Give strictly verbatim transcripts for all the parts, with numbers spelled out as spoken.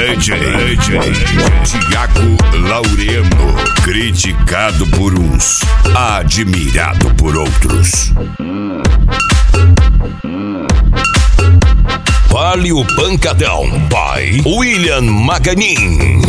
D J, D J Thiago Laureano, criticado por uns, admirado por outros. Vale o pancadão, by William Maganin.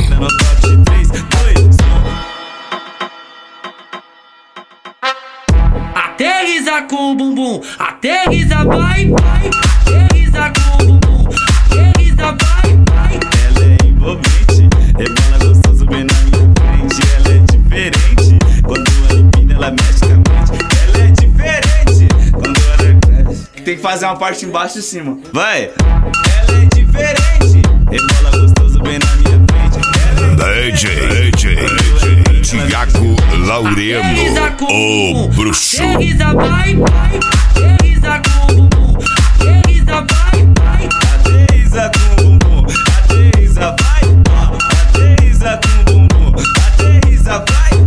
Aterriza com o bumbum, aterriza, vai, vai. Aterriza com o bumbum, aterriza, vai, vai. Ela é envolvente, rebola gostoso bem na minha frente. Ela é diferente, quando ela empina ela mexe com a mente. Ela é diferente, quando ela cresce. Tem que fazer uma parte embaixo e cima, vai. Ela é diferente, rebola gostoso bem na minha frente. D J, D J, D J Thiago Laureano, o bruxo. Aterriza, vai, vai. Aterriza com o bumbum, aterriza, vai, vai. Aterriza com o bumbum, aterriza, vai. Aterriza com o bumbum, aterriza, vai.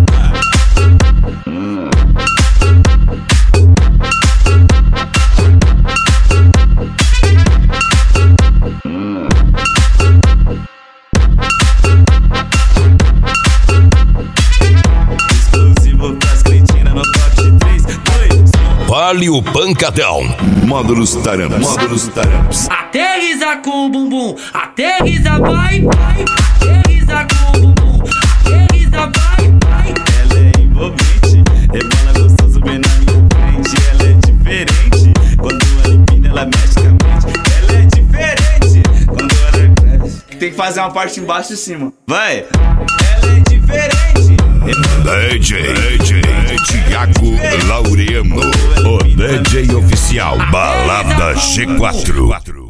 Exclusivo pras cretinas no top três, dois, um. Vale o pancadão. Módulos Tarampos. Módulos Tarampos. Aterriza com o bumbum, aterriza, vai, vai. Aterriza com o bumbum, aterriza, vai, vai. Ela é envolvente, rebola gostoso bem na minha frente. Ela é diferente, quando ela empina ela mexe com a mente. Ela é diferente, quando ela cresce. Tem que fazer uma parte embaixo e cima, vai. Ela é diferente, D J, D J Thiago Laureano, o D J oficial Balada G quatro.